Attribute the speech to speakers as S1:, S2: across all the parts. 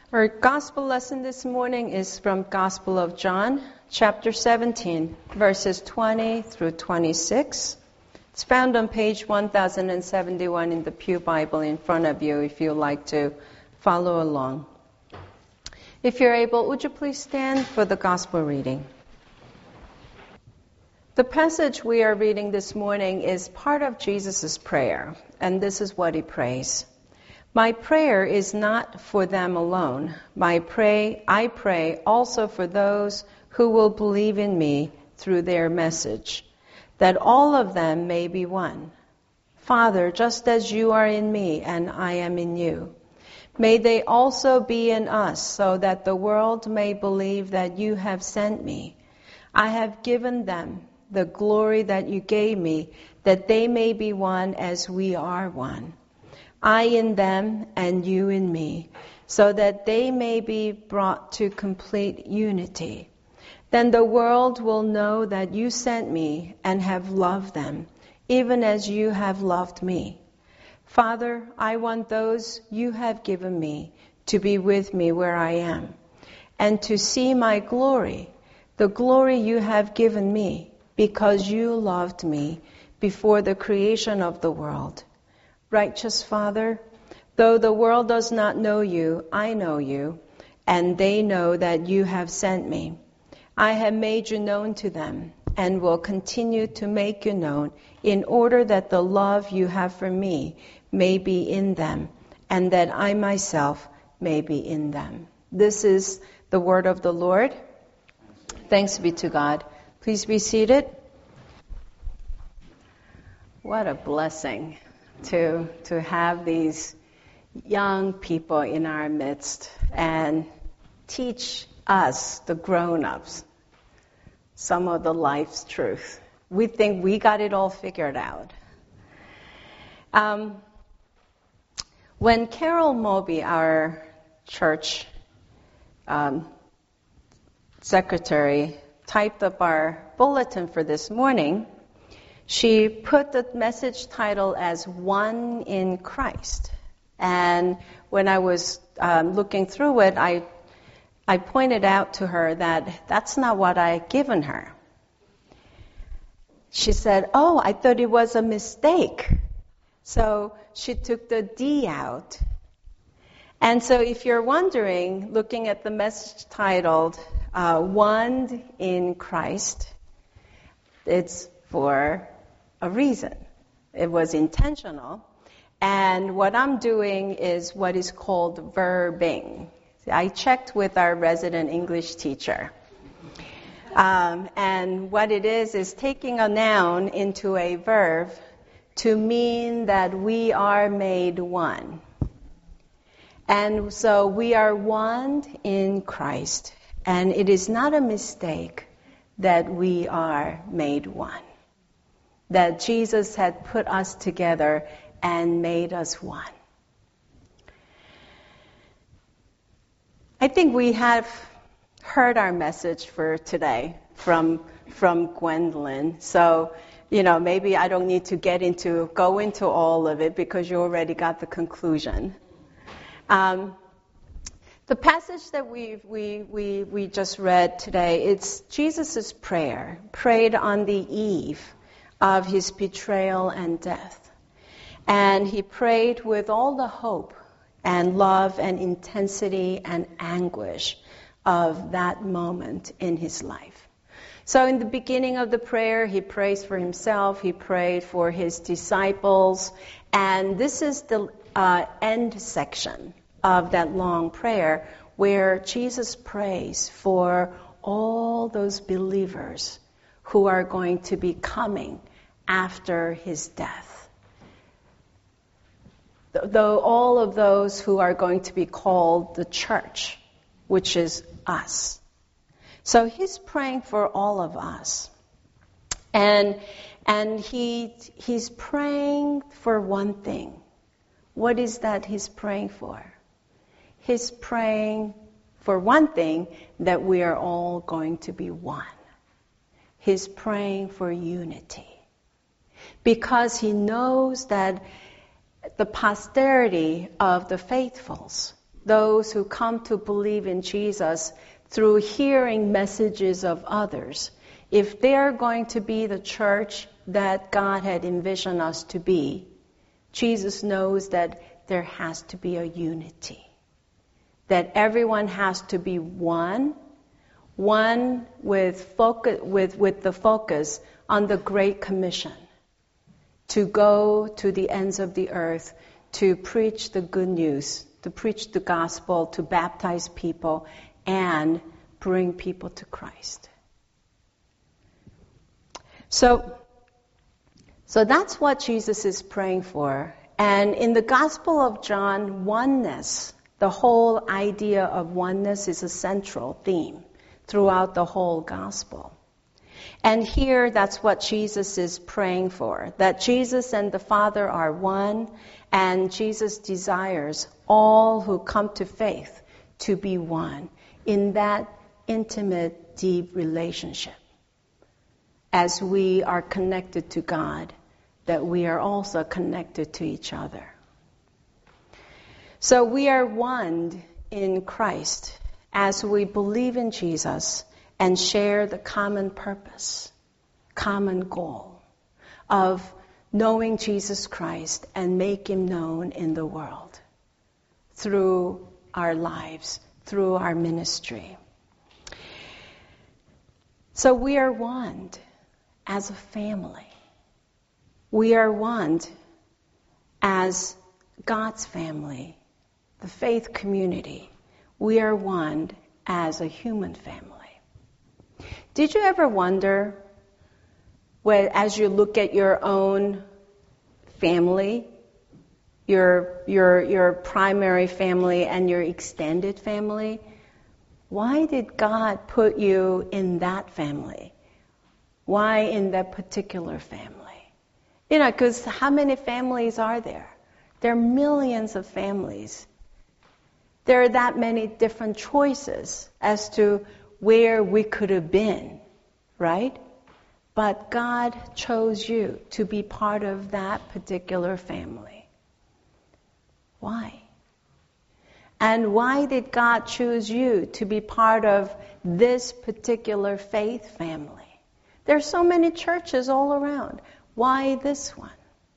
S1: Our gospel lesson this morning is from Gospel of John, chapter 17, verses 20 through 26. It's found on page 1071 in the Pew Bible in front of you if you'd like to follow along. If you're able, would you please stand for the gospel reading? The passage we are reading this morning is part of Jesus' prayer, and this is what he prays. My prayer is not for them alone. I pray also for those who will believe in me through their message, that all of them may be one. Father, just as you are in me and I am in you, may they also be in us, so that the world may believe that you have sent me. I have given them the glory that you gave me, that they may be one as we are one. I in them and you in me, so that they may be brought to complete unity. Then the world will know that you sent me and have loved them, even as you have loved me. Father, I want those you have given me to be with me where I am, and to see my glory, the glory you have given me, because you loved me before the creation of the world. Righteous Father, though the world does not know you, I know you, and they know that you have sent me. I have made you known to them, and will continue to make you known, in order that the love you have for me may be in them, and that I myself may be in them. This is the word of the Lord. Thanks be to God. Please be seated. What a blessing to have these young people in our midst and teach us, the grown-ups, some of the life's truth. We think we got it all figured out. When Carol Moby, our church secretary, typed up our bulletin for this morning, she put the message title as One in Christ. And when I was looking through it, I pointed out to her that that's not what I had given her. She said, "Oh, I thought it was a mistake." So she took the D out. And so if you're wondering, looking at the message titled One in Christ, it's for a reason. It was intentional. And what I'm doing is what is called verbing. I checked with our resident English teacher. And what it is taking a noun into a verb to mean that we are made one. And so we are one in Christ. And it is not a mistake that we are made one. That Jesus had put us together and made us one. I think we have heard our message for today from Gwendolyn. So, maybe I don't need to go into all of it because you already got the conclusion. The passage that we just read today, it's Jesus' prayer, prayed on the eve of his betrayal and death. And he prayed with all the hope and love and intensity and anguish of that moment in his life. So in the beginning of the prayer, he prays for himself, he prayed for his disciples, and this is the end section of that long prayer where Jesus prays for all those believers who are going to be coming after his death. Though all of those who are going to be called the church, which is us. So he's praying for all of us. And he's praying for one thing. What is that he's praying for? He's praying for one thing, that we are all going to be one. He's praying for unity. Because he knows that the posterity of the faithfuls those who come to believe in Jesus through hearing messages of others, if they're going to be the church that God had envisioned us to be, Jesus knows that there has to be a unity. That everyone has to be one with the focus on the Great Commission, to go to the ends of the earth, to preach the good news, to preach the gospel, to baptize people, and bring people to Christ. So that's what Jesus is praying for. And in the Gospel of John, oneness, the whole idea of oneness is a central theme throughout the whole Gospel. And here, that's what Jesus is praying for, that Jesus and the Father are one, and Jesus desires all who come to faith to be one in that intimate, deep relationship. As we are connected to God, that we are also connected to each other. So we are one in Christ as we believe in Jesus and share the common purpose, common goal of knowing Jesus Christ and make Him known in the world through our lives, through our ministry. So we are one as a family. We are one as God's family, the faith community. We are one as a human family. Did you ever wonder, as you look at your own family, your primary family and your extended family, why did God put you in that family? Why in that particular family? Because how many families are there? There are millions of families. There are that many different choices as to where we could have been, right? But God chose you to be part of that particular family. Why? And why did God choose you to be part of this particular faith family? There's so many churches all around. Why this one?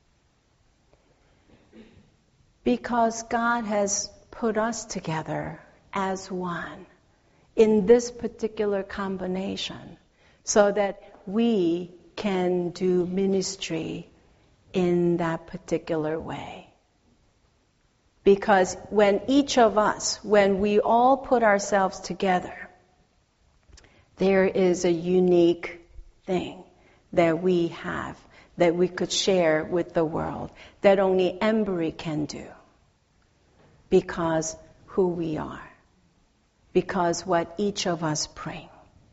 S1: Because God has put us together as one in this particular combination so that we can do ministry in that particular way. Because when each of us, when we all put ourselves together, there is a unique thing that we have that we could share with the world that only Embry can do because who we are, because what each of us bring.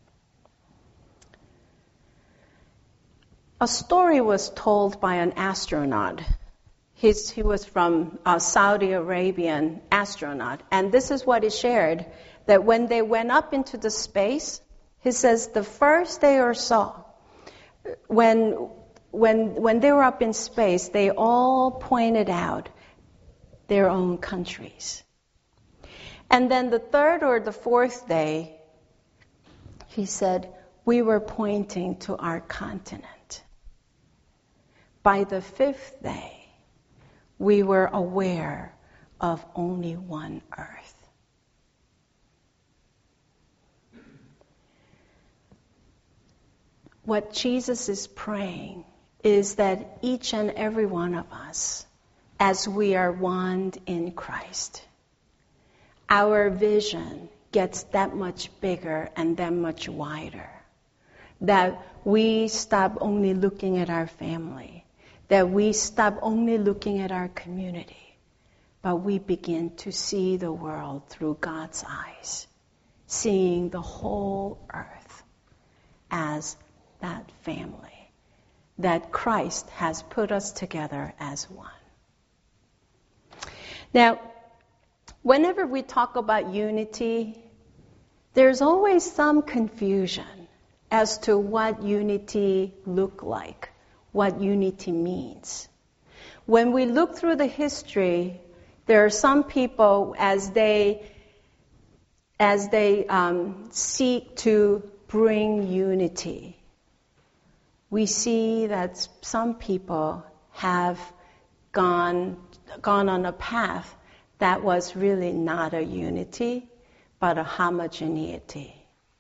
S1: A story was told by an astronaut. He was from a Saudi Arabian astronaut, and this is what he shared, that when they went up into the space, he says the first day or so, when they were up in space, they all pointed out their own countries. And then the third or the fourth day, he said, we were pointing to our continent. By the fifth day, we were aware of only one earth. What Jesus is praying is that each and every one of us, as we are one in Christ, our vision gets that much bigger and that much wider. That we stop only looking at our family. That we stop only looking at our community. But we begin to see the world through God's eyes. Seeing the whole earth as that family. That Christ has put us together as one. Now, whenever we talk about unity, there's always some confusion as to what unity look like, what unity means. When we look through the history, There are some people, as they seek to bring unity, we see that some people have gone on a path that was really not a unity, but a homogeneity.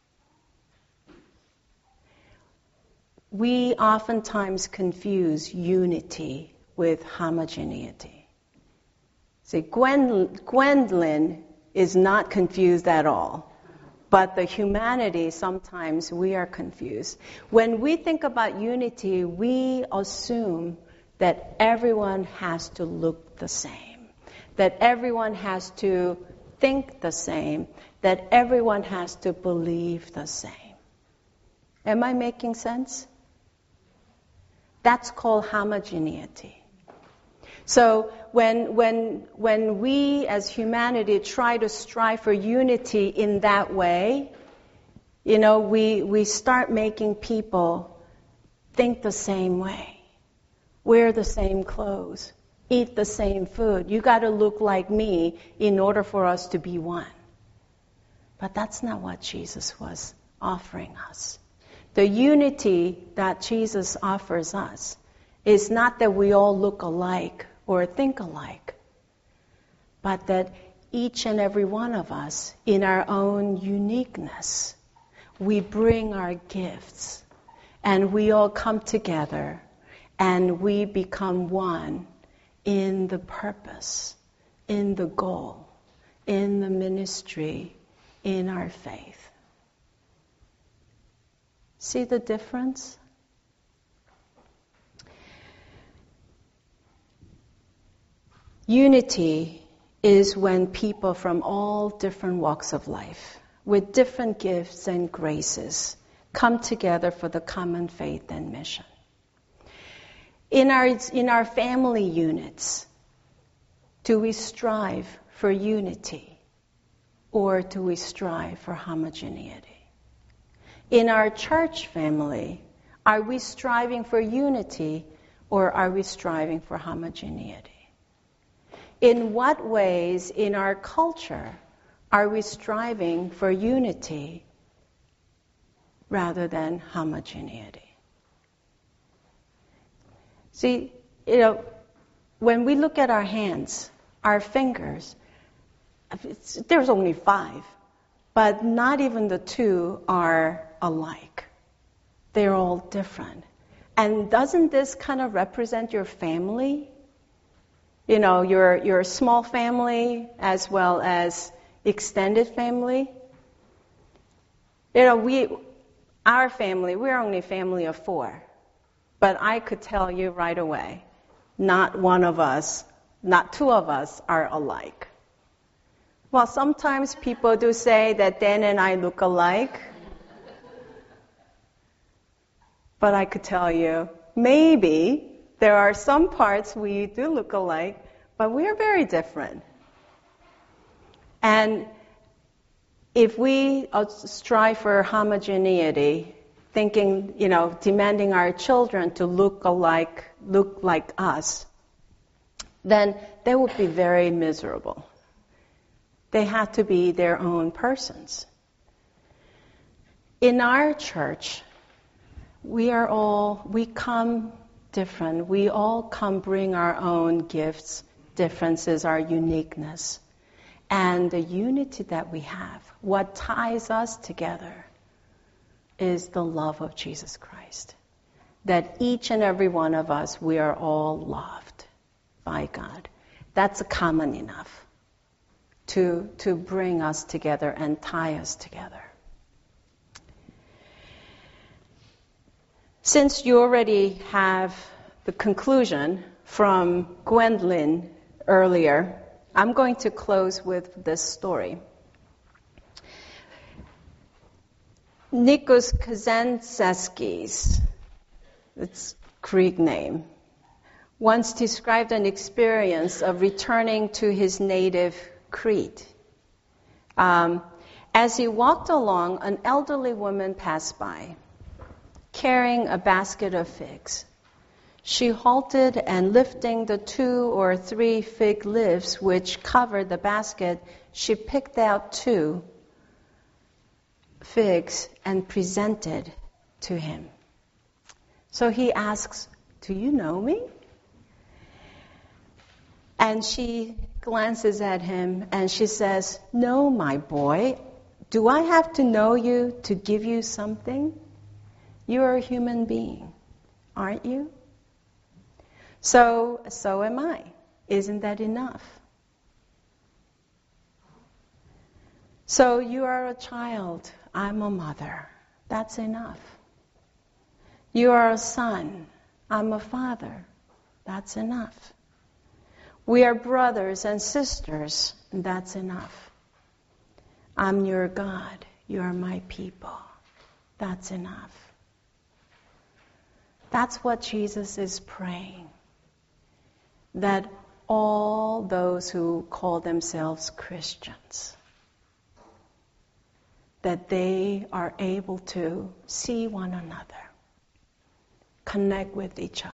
S1: We oftentimes confuse unity with homogeneity. See, Gwendolyn is not confused at all. But the humanity, sometimes we are confused. When we think about unity, we assume that everyone has to look the same, that everyone has to think the same, that everyone has to believe the same. Am I making sense? That's called homogeneity. So when we as humanity try to strive for unity in that way, we start making people think the same way, wear the same clothes, eat the same food. You got to look like me in order for us to be one. But that's not what Jesus was offering us. The unity that Jesus offers us is not that we all look alike or think alike, but that each and every one of us, in our own uniqueness, we bring our gifts, and we all come together, and we become one in the purpose, in the goal, in the ministry, in our faith. See the difference? Unity is when people from all different walks of life, with different gifts and graces, come together for the common faith and mission. In our family units, do we strive for unity, or do we strive for homogeneity? In our church family, are we striving for unity, or are we striving for homogeneity? In what ways in our culture are we striving for unity rather than homogeneity? See, when we look at our hands, our fingers, there's only 5, but not even the 2 are alike. They're all different. And doesn't this kind of represent your family? Your small family as well as extended family. Our family, we're only a family of 4. But I could tell you right away, not one of us, not 2 of us are alike. Well, sometimes people do say that Dan and I look alike. But I could tell you, maybe there are some parts we do look alike, but we are very different. And if we strive for homogeneity, thinking, demanding our children to look like us, then they would be very miserable. They have to be their own persons. In our church, we come different. We all come bring our own gifts, differences, our uniqueness. And the unity that we have, what ties us together is the love of Jesus Christ. That each and every one of us, we are all loved by God. That's common enough to bring us together and tie us together. Since you already have the conclusion from Gwendolyn earlier, I'm going to close with this story. Nikos Kazantzakis, it's Greek name, once described an experience of returning to his native Crete. As he walked along, an elderly woman passed by, carrying a basket of figs. She halted, and lifting the 2 or 3 fig leaves which covered the basket, she picked out 2 figs and presented to him. So he asks, "Do you know me?" And she glances at him and she says, "No, my boy. Do I have to know you to give you something? You are a human being, aren't you? So am I. Isn't that enough? So you are a child. I'm a mother. That's enough. You are a son. I'm a father. That's enough. We are brothers and sisters. And that's enough. I'm your God. You are my people. That's enough." That's what Jesus is praying. That all those who call themselves Christians, that they are able to see one another, connect with each other.